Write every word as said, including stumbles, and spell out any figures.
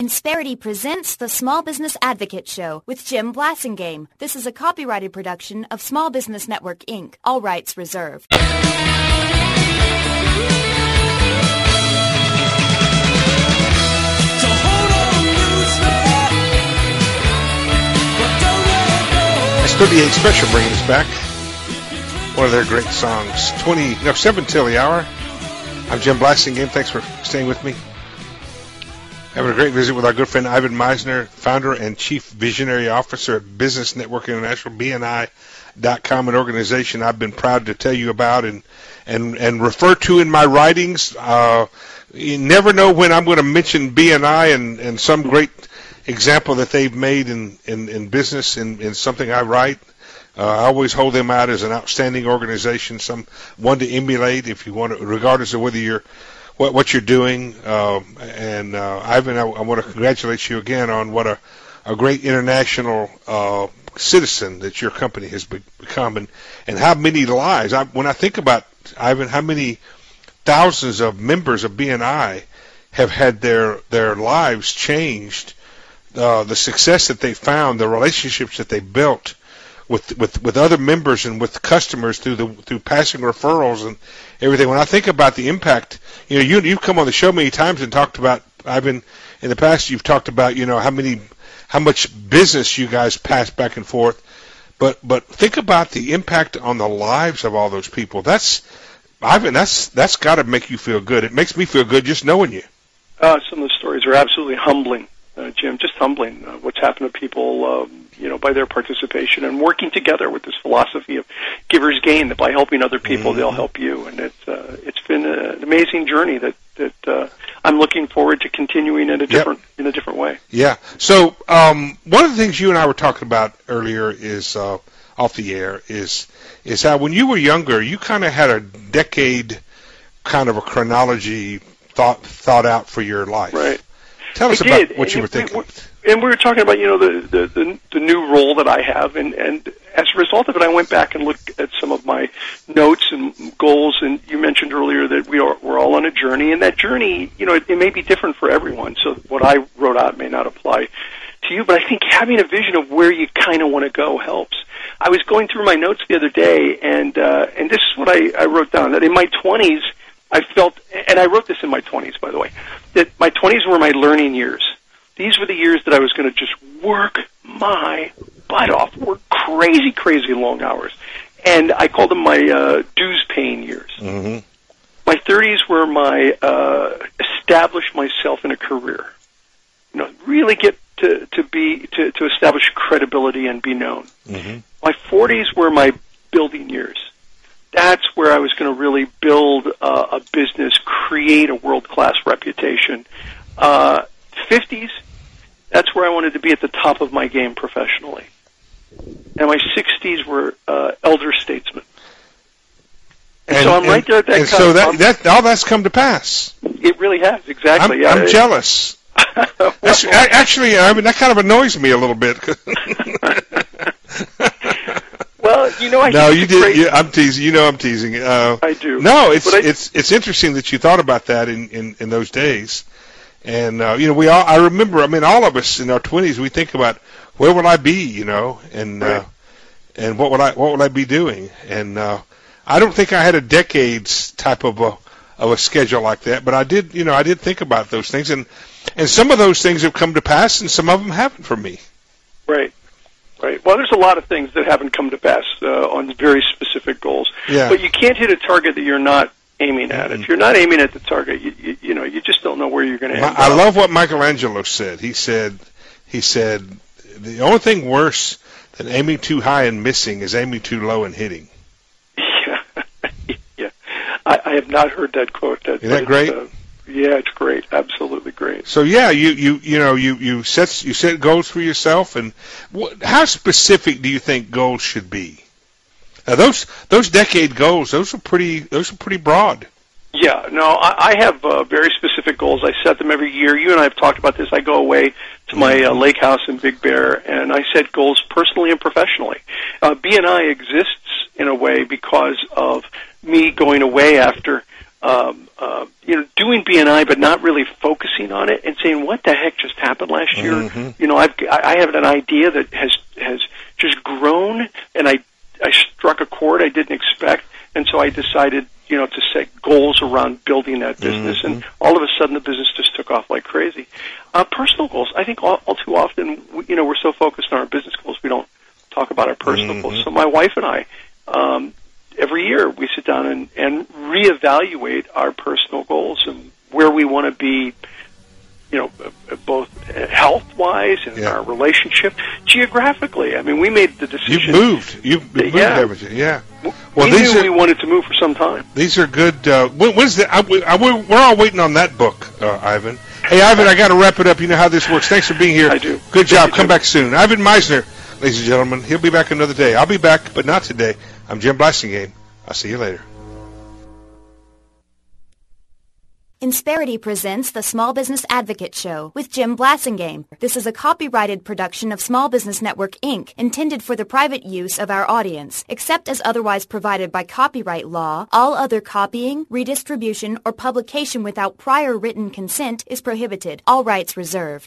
Insperity presents the Small Business Advocate Show with Jim Blasingame. This is a copyrighted production of Small Business Network, Incorporated. All rights reserved. S thirty-eight Special bringing us back. One of their great songs. Twenty, no, seven till the hour. I'm Jim Blasingame. Thanks for staying with me. Having a great visit with our good friend Ivan Misner, founder and chief visionary officer at Business Network International, B N I dot com, an organization I've been proud to tell you about and and, and refer to in my writings. Uh, you never know when I'm going to mention B N I and, and some great example that they've made in, in, in business in, in something I write. Uh, I always hold them out as an outstanding organization, some one to emulate if you want to, regardless of whether you're what what you're doing. Uh, and uh, Ivan, I, I want to congratulate you again on what a, a great international uh, citizen that your company has be- become, and, and how many lives. I, when I think about, Ivan, how many thousands of members of B N I have had their their lives changed, uh, the success that they found, the relationships that they built with with with other members and with customers through the through passing referrals and everything. When I think about the impact, you know, you you've come on the show many times and talked about. I've been in the past. You've talked about, you know, how many, how much business you guys pass back and forth. But but think about the impact on the lives of all those people. That's, Ivan. That's that's got to make you feel good. It makes me feel good just knowing you. Uh, some of the stories are absolutely humbling, uh, Jim. Just humbling. Uh, what's happened to people. Um, you know, by their participation and working together with this philosophy of givers gain, that by helping other people, mm-hmm. they'll help you. And it's uh, it's been a, an amazing journey that, that uh, I'm looking forward to continuing in a different yep. in a different way. Yeah. So um, one of the things you and I were talking about earlier is uh, off the air is is how when you were younger, you kind of had a decade kind of a chronology thought thought out for your life. Right. Tell us I about did. what you and were thinking. We, and we were talking about, you know, the, the, the, the new role that I have, and, and as a result of it, I went back and looked at some of my notes and goals, and you mentioned earlier that we are, we're all on a journey, and that journey, you know, it, it may be different for everyone, so what I wrote out may not apply to you, but I think having a vision of where you kind of want to go helps. I was going through my notes the other day, and uh, and this is what I, I wrote down, that in my twenties, I felt, and I wrote this in my twenties, by the way, that my twenties were my learning years. These were the years that I was going to just work my butt off, work crazy, crazy long hours. And I called them my uh, dues-paying years. Mm-hmm. My thirties were my uh, establish myself in a career. You know, really get to, to be to, to establish credibility and be known. Mm-hmm. My forties were my building years. That's where I was going to really build uh, a business, create a world-class reputation. Uh, fifties, that's where I wanted to be at the top of my game professionally. And my sixties were uh, elder statesmen. And, and so I'm and, right there at that. And so that, that all that's come to pass. It really has, exactly. I'm, yeah, I'm it, jealous. well, that's, actually, I mean, that kind of annoys me a little bit. Well, you know, I no, think you it's did. great. You, I'm teasing. You know, I'm teasing. Uh, I do. No, it's I, it's it's interesting that you thought about that in, in, in those days, and uh, you know, we all. I remember. I mean, all of us in our twenties, we think about where will I be, you know, and right. uh, and what would I what would I be doing, and uh, I don't think I had a decades type of a of a schedule like that, but I did. You know, I did think about those things, and and some of those things have come to pass, and some of them haven't for me. Right. Right. Well, there's a lot of things that haven't come to pass uh, on very specific goals. Yeah. But you can't hit a target that you're not aiming at. Mm-hmm. If you're not aiming at the target, you, you, you know, you just don't know where you're going to end up. I love what Michelangelo said. He said, he said, the only thing worse than aiming too high and missing is aiming too low and hitting. Yeah. yeah. I, I have not heard that quote. That, Isn't that great? Uh, yeah, it's great. Absolutely great. So yeah, you, you, you know, you, you set you set goals for yourself, and what, how specific do you think goals should be? Now those those decade goals, those are pretty those are pretty broad. Yeah, no, I, I have uh, very specific goals. I set them every year. You and I have talked about this. I go away to my uh, lake house in Big Bear, and I set goals personally and professionally. Uh, B N I exists in a way because of me going away after um, uh, you know, doing B N I, but not really focusing on it and saying, what the heck just happened last year? Mm-hmm. You know, I've, I have an idea that has, has just grown, and I, I struck a chord I didn't expect, and so I decided, you know, to set goals around building that business, mm-hmm. and all of a sudden the business just took off like crazy. Uh, personal goals, I think all, all too often, we, you know, we're so focused on our business goals, we don't talk about our personal mm-hmm. goals. So my wife and I, um, every year we sit down and, and reevaluate our personal goals and where we want to be, you know, both health-wise and yeah. our relationship, geographically. I mean, we made the decision. You've moved. You've moved, yeah. haven't you? Yeah. Well, we these knew are, we wanted to move for some time. These are good. Uh, when, when's the, I, I, we're all waiting on that book, uh, Ivan. Hey, Ivan, I got to wrap it up. You know how this works. Thanks for being here. I do. Good job. Thank you, Come back soon. Ivan Misner, ladies and gentlemen. He'll be back another day. I'll be back, but not today. I'm Jim Blasingame. I'll see you later. Insperity presents the Small Business Advocate Show with Jim Blasingame. This is a copyrighted production of Small Business Network, Incorporated, intended for the private use of our audience. Except as otherwise provided by copyright law, all other copying, redistribution, or publication without prior written consent is prohibited. All rights reserved.